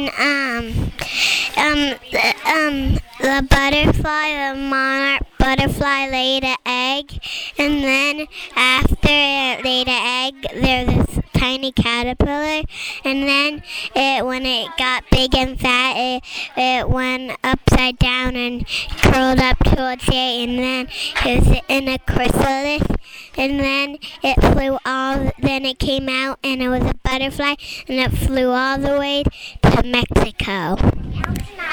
then the butterfly, the monarch butterfly, laid an egg, and then after it laid an egg, there was this tiny caterpillar, and then when it got big and fat, it went upside down and curled up towards it, and then it was in a chrysalis, and then then it came out, and it was a butterfly, and it flew all the way to Mexico.